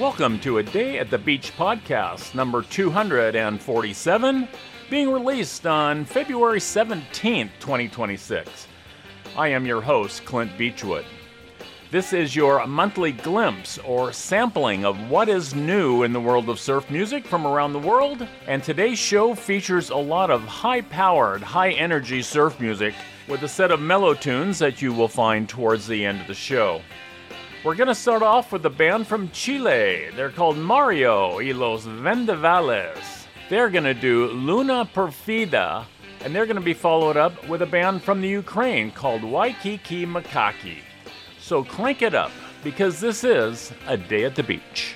Welcome to A Day at the Beach podcast, number 247, being released on February 17th, 2026. I am your host, Clint Beechwood. This is your monthly glimpse or sampling of what is new in the world of surf music from around the world, and today's show features a lot of high-powered, high-energy surf music with a set of mellow tunes that you will find towards the end of the show. We're going to start off with a band from Chile. They're called Mario y los Vendavales. They're going to do Luna Perfida, and they're going to be followed up with a band from the Ukraine called Waikiki Makaki. So crank it up, because this is A Day at the Beach.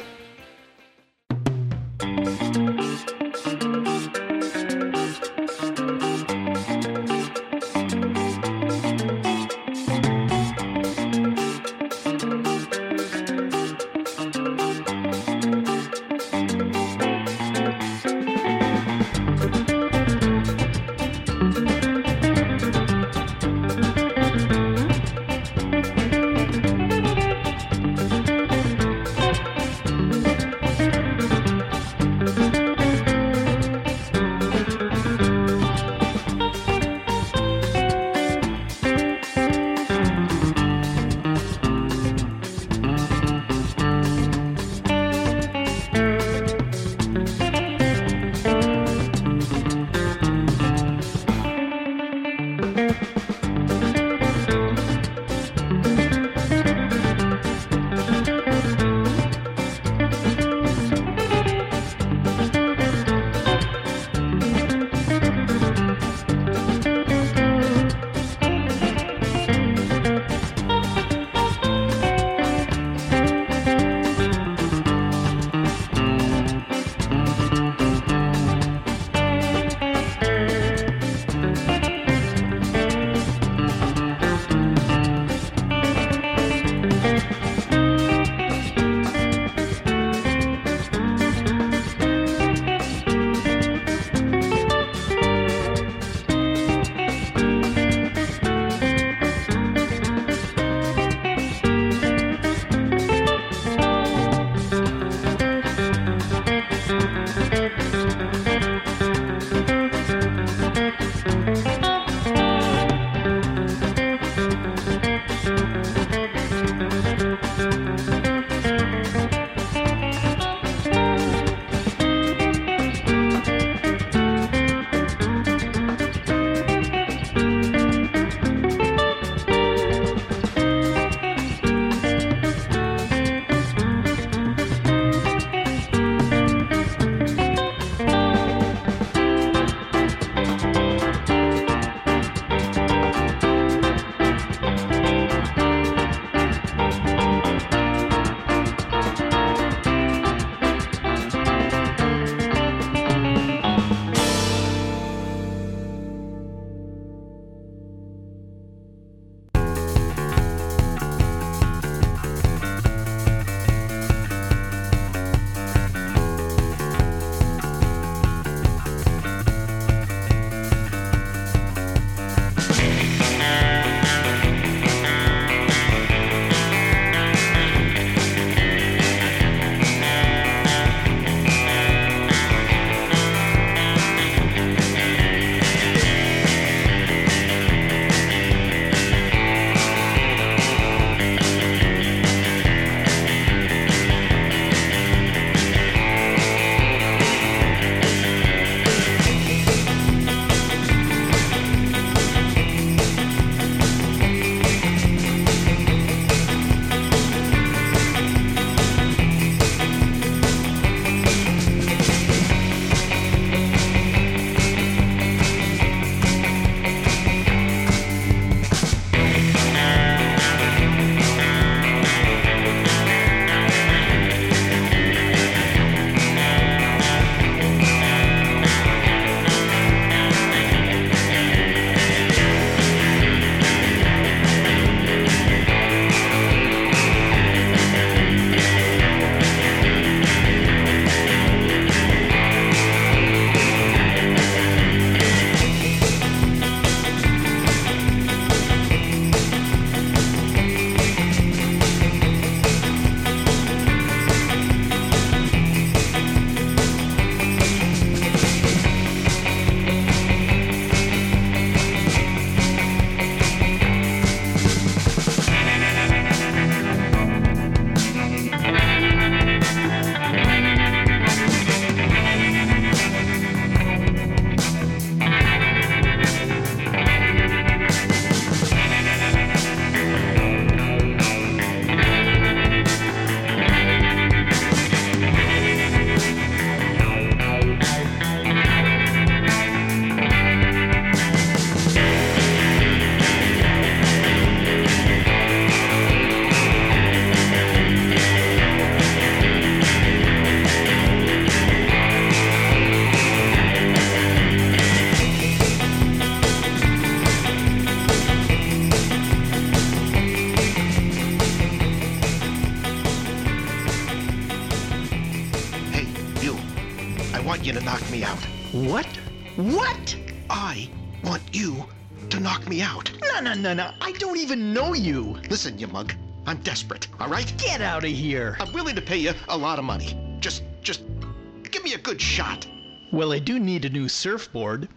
you to knock me out. What? What? I want you to knock me out. No. I don't even know you. Listen, you mug. I'm desperate, all right? Get out of here. I'm willing to pay you a lot of money. Just give me a good shot. Well, I do need a new surfboard.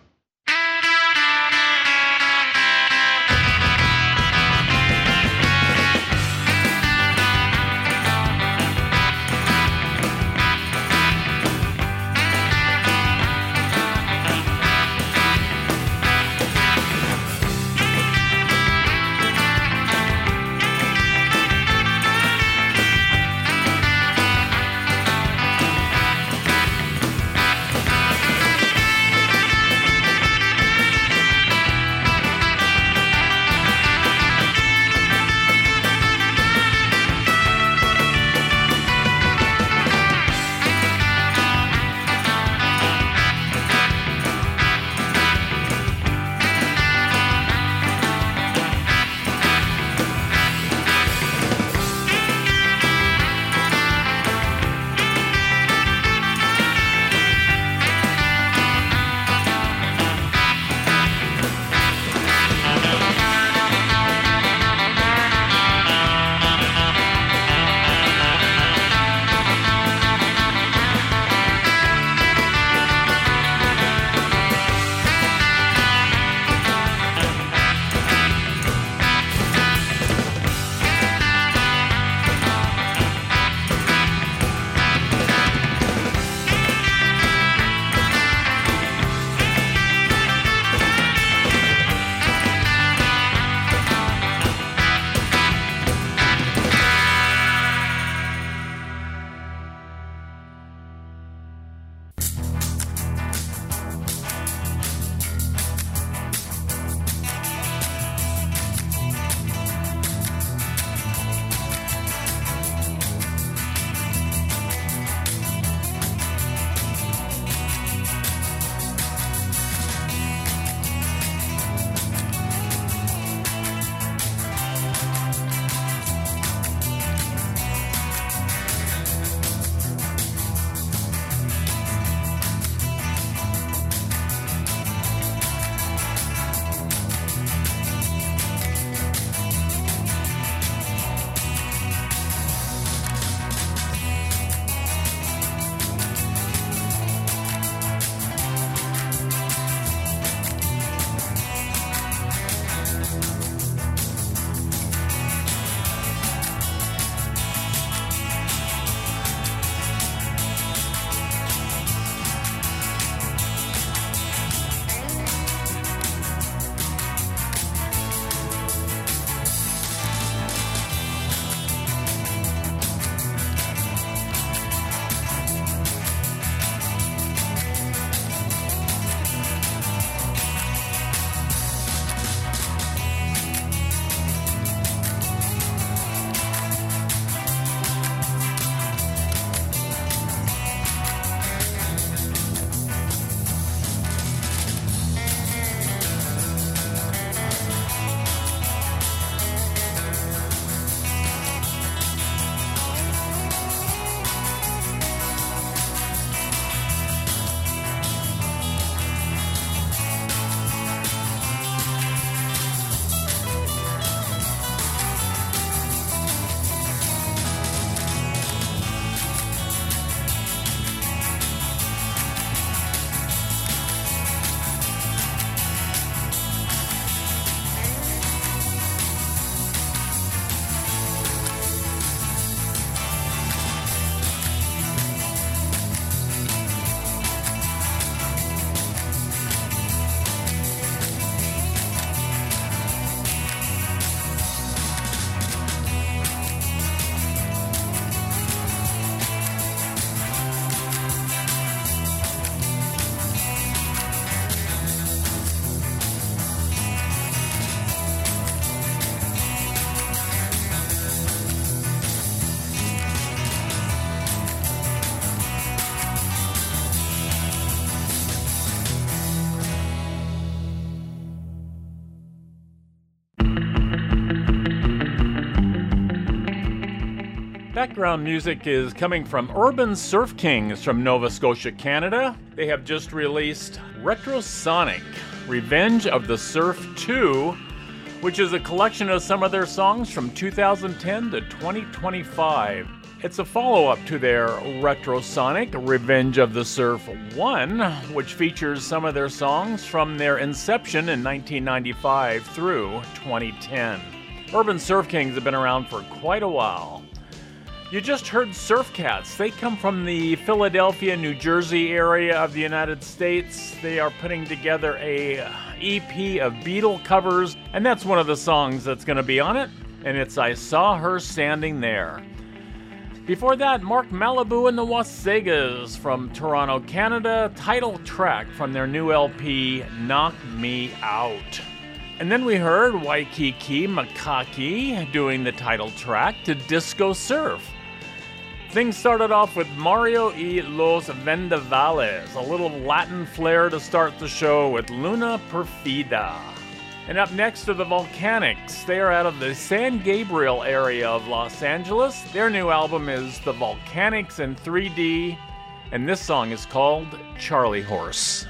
Background music is coming from Urban Surf Kings from Nova Scotia, Canada. They have just released Retrosonic, Revenge of the Surf 2, which is a collection of some of their songs from 2010 to 2025. It's a follow-up to their Retrosonic, Revenge of the Surf 1, which features some of their songs from their inception in 1995 through 2010. Urban Surf Kings have been around for quite a while. You just heard Surf Cats. They come from the Philadelphia, New Jersey area of the United States. They are putting together a EP of Beatle covers, and that's one of the songs that's going to be on it, and it's I Saw Her Standing There. Before that, Mark Malibu and the Wasegas from Toronto, Canada, title track from their new LP, Knock Me Out. And then we heard Waikiki Makaki doing the title track to Disco Surf. Things started off with Mario y los Vendavales, a little Latin flair to start the show with Luna Perfida. And up next are the Volcanics. They are out of the San Gabriel area of Los Angeles. Their new album is The Volcanics in 3D, and this song is called Charlie Horse.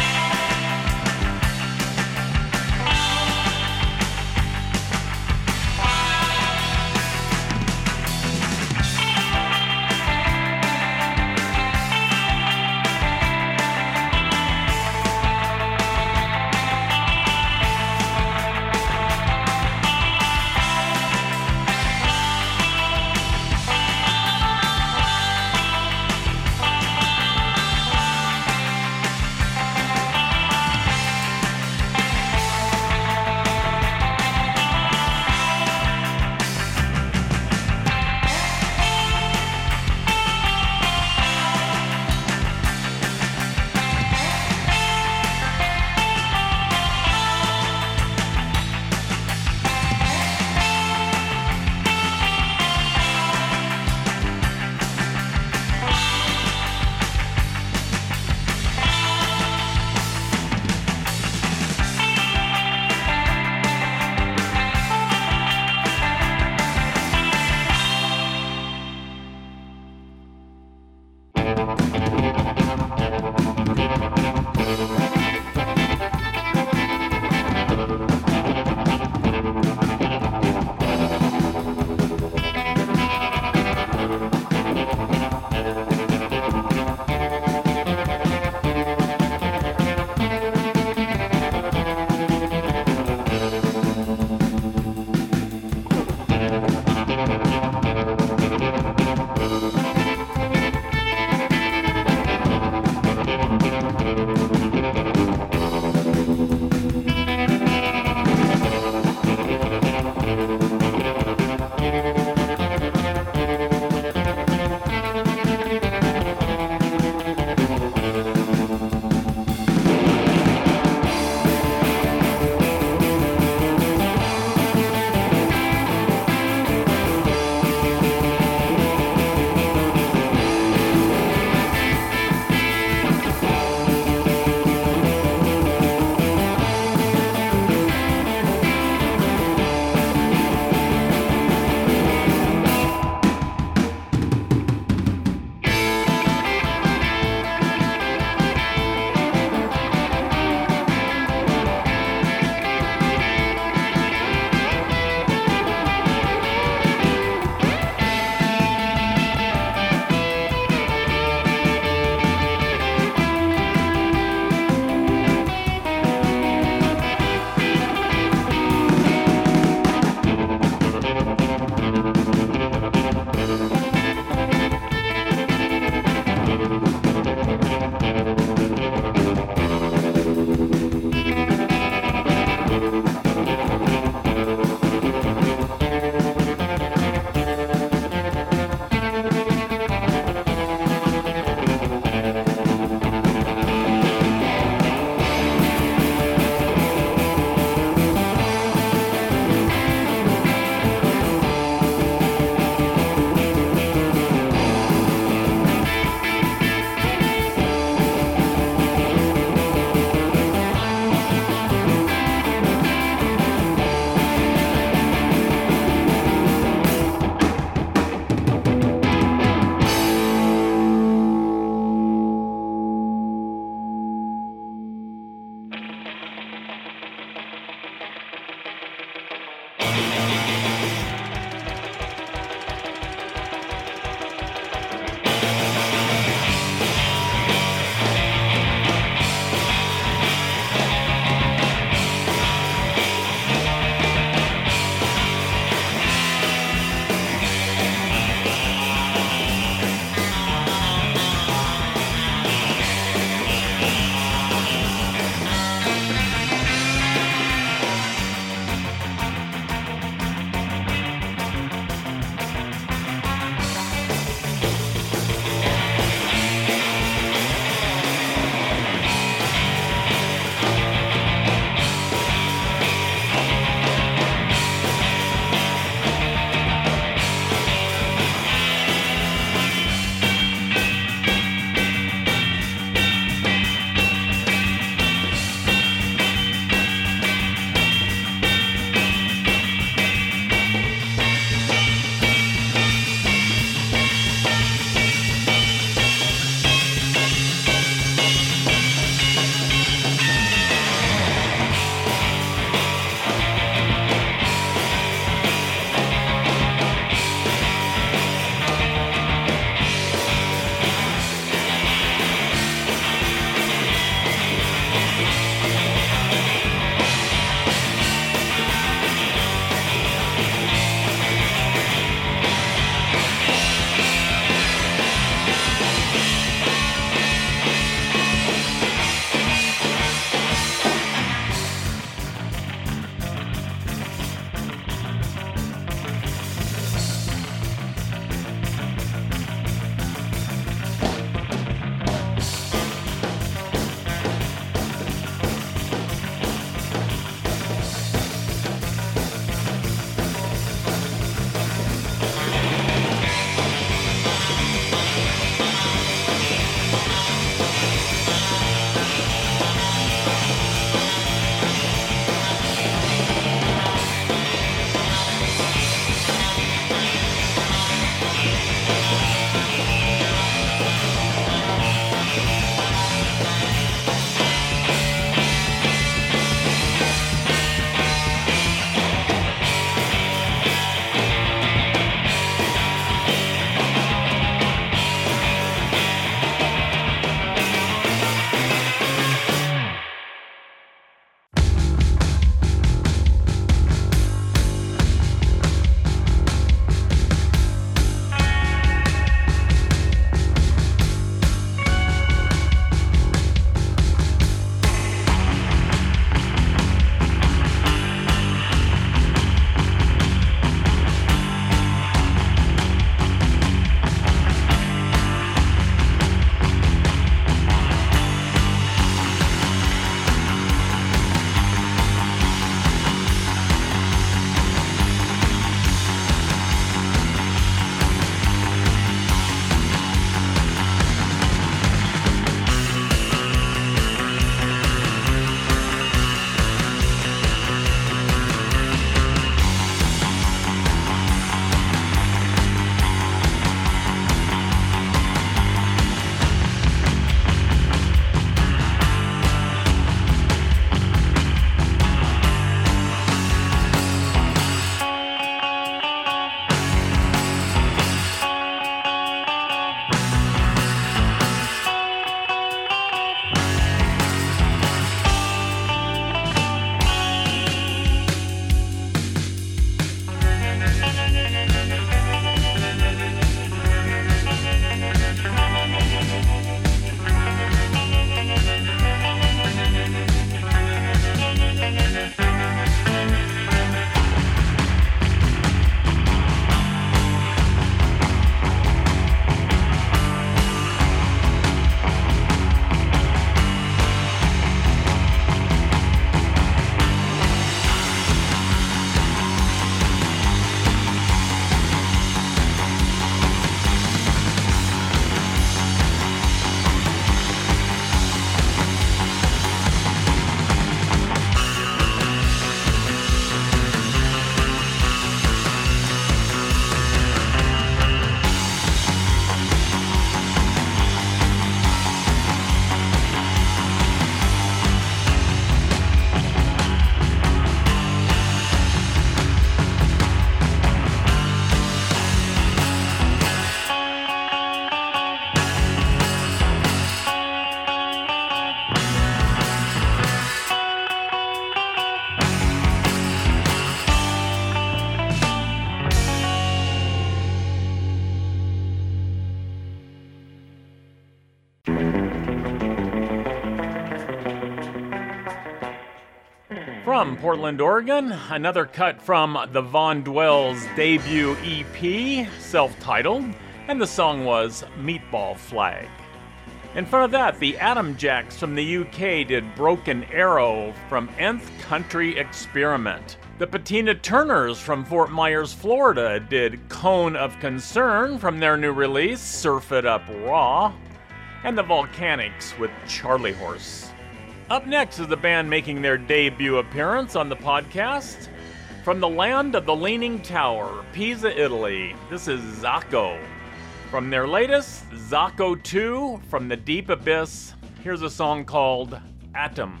from Portland, Oregon, another cut from the Von Dwell's debut EP, self-titled, and the song was Meatball Flag. In front of that, the Atom Jacks from the UK did Broken Arrow from Nth Country Experiment. The Patina Turners from Fort Myers, Florida did Cone of Concern from their new release, Surf It Up Raw. And the Volcanics with Charlie Horse. Up next is the band making their debut appearance on the podcast. From the land of the Leaning Tower, Pisa, Italy, this is Zacco. From their latest, Zacco 2, From the Deep Abyss, here's a song called Atom.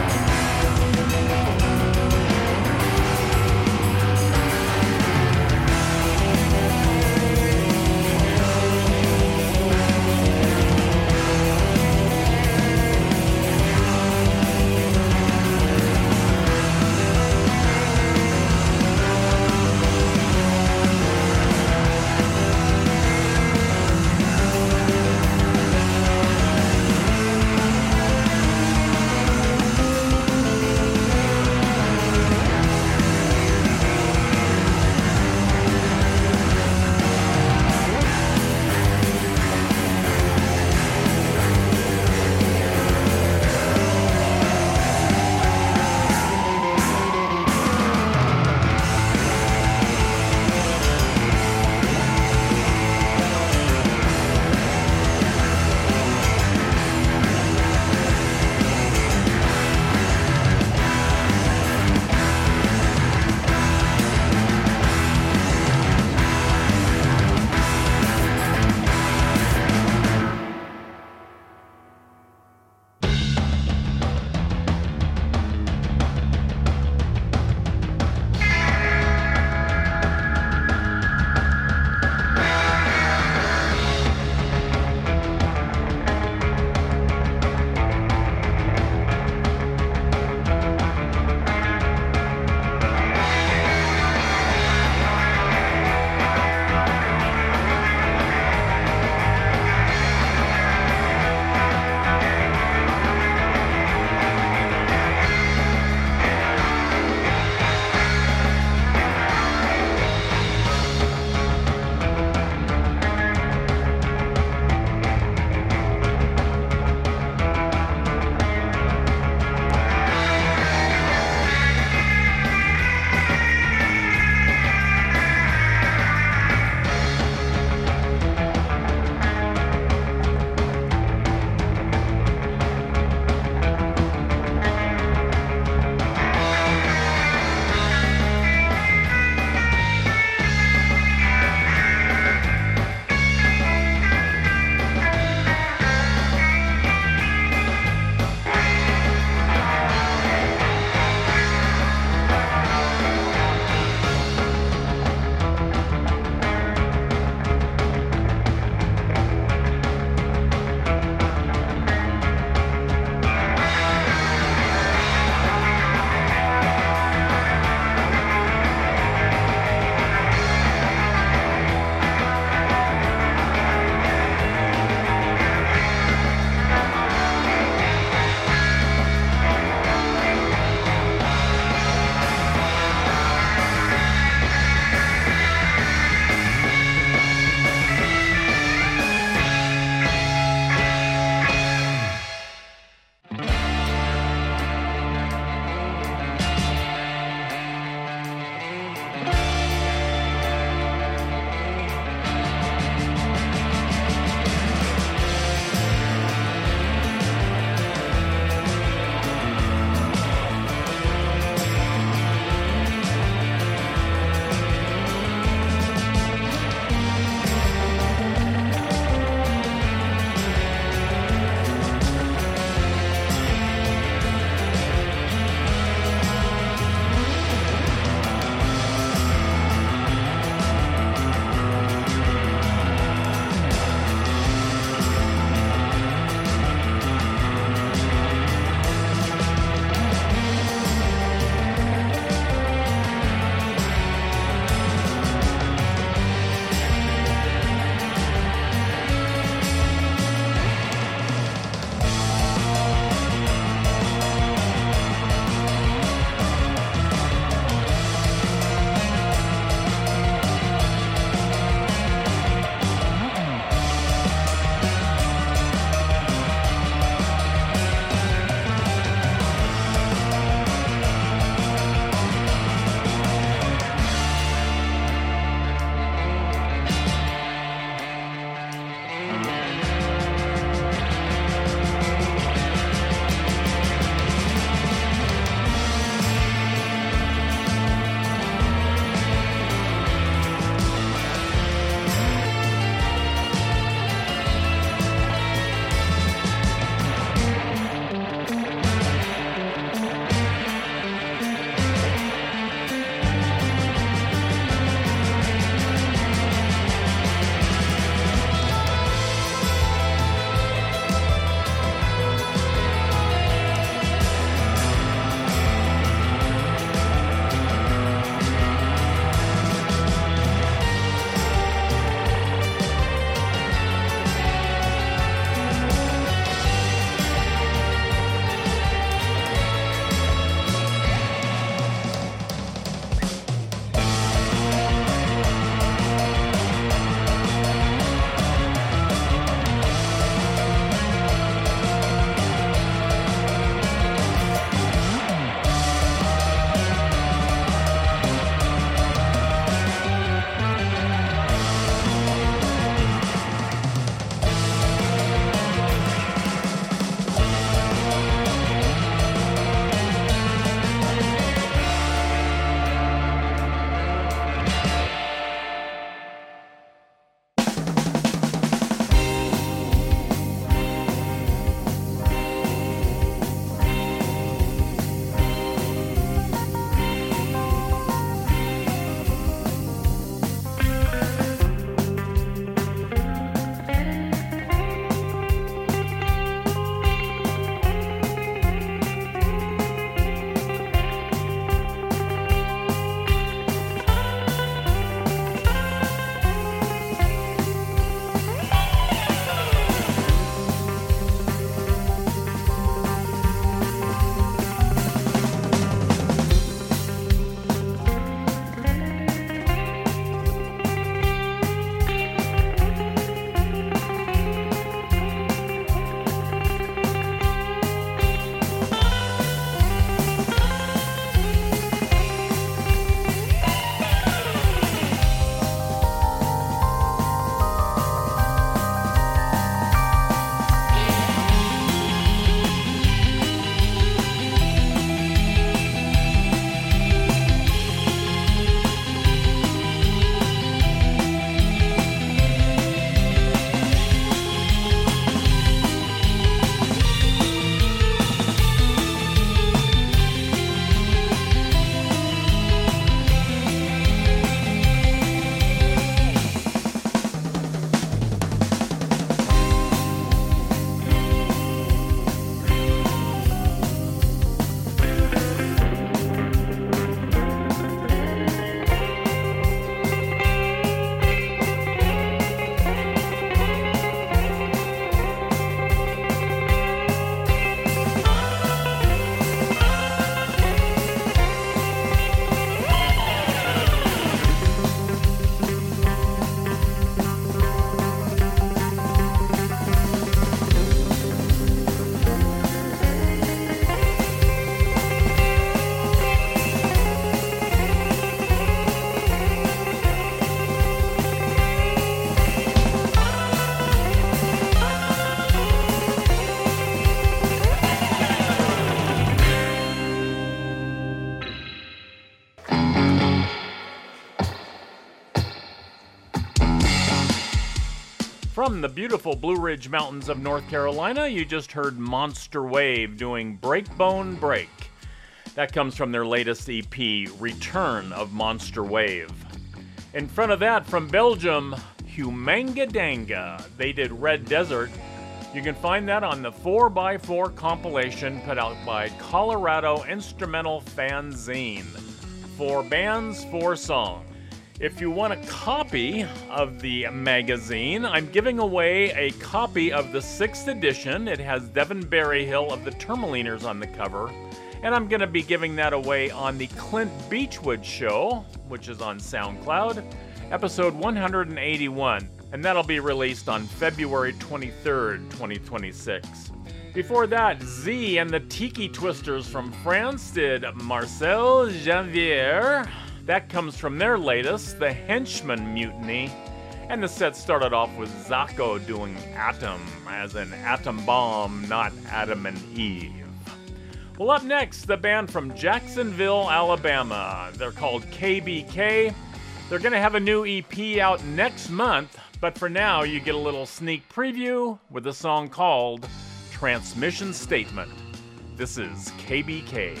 From the beautiful Blue Ridge Mountains of North Carolina, you just heard Monster Wave doing Breakbone Break. That comes from their latest EP, Return of Monster Wave. In front of that, from Belgium, Humanga Danga. They did Red Desert. You can find that on the 4x4 compilation put out by Colorado Instrumental Fanzine. 4 bands, 4 songs. If you want a copy of the magazine, I'm giving away a copy of the 6th edition. It has Devin Berryhill of the Tourmaliners on the cover. And I'm going to be giving that away on the Clint Beechwood Show, which is on SoundCloud, episode 181. And that'll be released on February 23rd, 2026. Before that, Z and the Tiki Twisters from France did Marcel Janvier. That comes from their latest, The Henchman Mutiny. And the set started off with Zacho doing Atom, as in atom bomb, not Adam and Eve. Well, up next, the band from Jacksonville, Alabama. They're called KBK. They're going to have a new EP out next month, but for now, you get a little sneak preview with a song called Transmission Statement. This is KBK.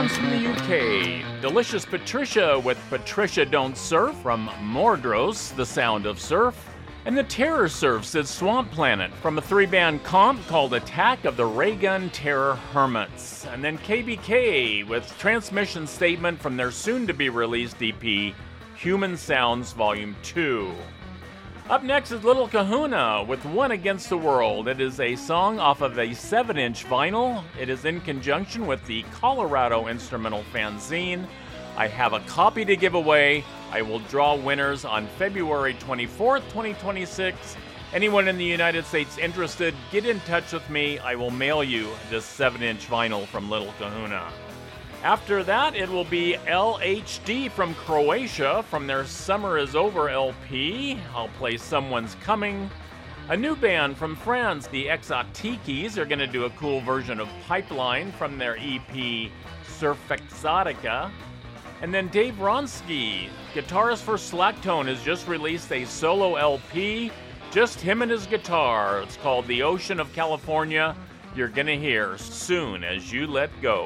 bands from the UK. Delicious Patricia with Patricia Don't Surf from Mordros, The Sound of Surf. And the Terror Surfs is Swamp Planet from a 3-band comp called Attack of the Raygun Terror Hermits. And then KBK with Transmission Statement from their soon-to-be-released EP, Human Sounds Volume 2. Up next is Little Kahuna with One Against the World. It is a song off of a 7-inch vinyl. It is in conjunction with the Colorado Instrumental Fanzine. I have a copy to give away. I will draw winners on February 24th, 2026. Anyone in the United States interested, get in touch with me. I will mail you this 7-inch vinyl from Little Kahuna. After that, it will be LHD from Croatia from their Summer Is Over LP. I'll play Someone's Coming. A new band from France, the Exotikis, are going to do a cool version of Pipeline from their EP Surf Exotica. And then Dave Wronski, guitarist for Slacktone, has just released a solo LP, just him and his guitar. It's called The Ocean of California. You're going to hear Soon As You Let Go.